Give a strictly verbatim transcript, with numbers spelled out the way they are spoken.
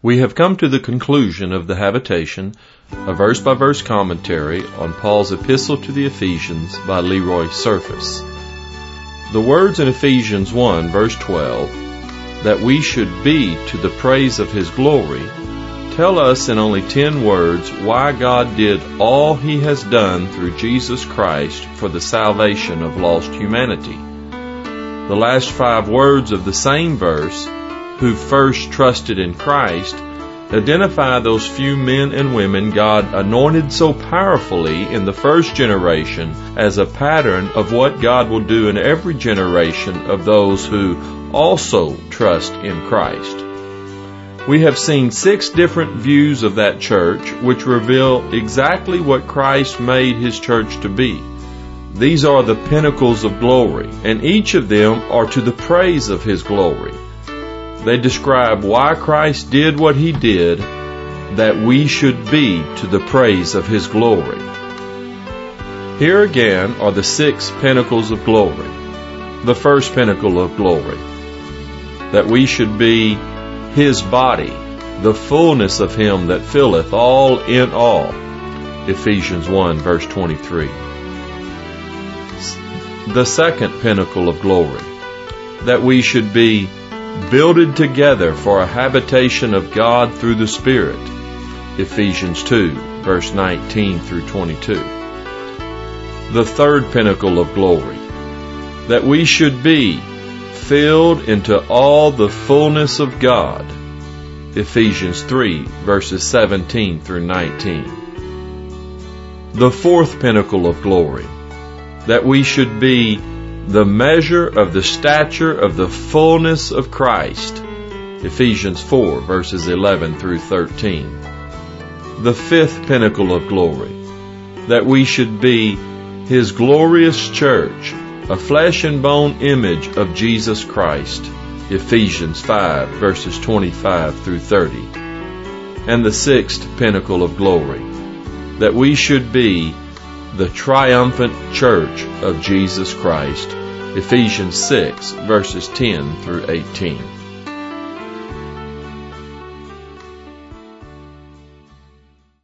We have come to the conclusion of the Habitation, a verse-by-verse commentary on Paul's epistle to the Ephesians by Leroy Surface. The words in Ephesians one, verse twelve, that we should be to the praise of His glory, tell us in only ten words why God did all He has done through Jesus Christ for the salvation of lost humanity. The last five words of the same verse, who first trusted in Christ, identify those few men and women God anointed so powerfully in the first generation as a pattern of what God will do in every generation of those who also trust in Christ. We have seen six different views of that church which reveal exactly what Christ made His church to be. These are the pinnacles of glory, and each of them are to the praise of His glory. They describe why Christ did what He did, that we should be to the praise of His glory. Here again are the six pinnacles of glory. The first pinnacle of glory, that we should be His body, the fullness of Him that filleth all in all. Ephesians one, verse twenty-three. The second pinnacle of glory, that we should be builded together for a habitation of God through the Spirit. Ephesians two, verse nineteen through twenty-two. The third pinnacle of glory, that we should be filled into all the fullness of God. Ephesians three, verses seventeen through nineteen. The fourth pinnacle of glory, that we should be the measure of the stature of the fullness of Christ. Ephesians four, verses eleven through thirteen. The fifth pinnacle of glory, that we should be His glorious church, a flesh and bone image of Jesus Christ. Ephesians five, verses twenty-five through thirty. And the sixth pinnacle of glory, that we should be the triumphant church of Jesus Christ. Ephesians six, verses ten through eighteen.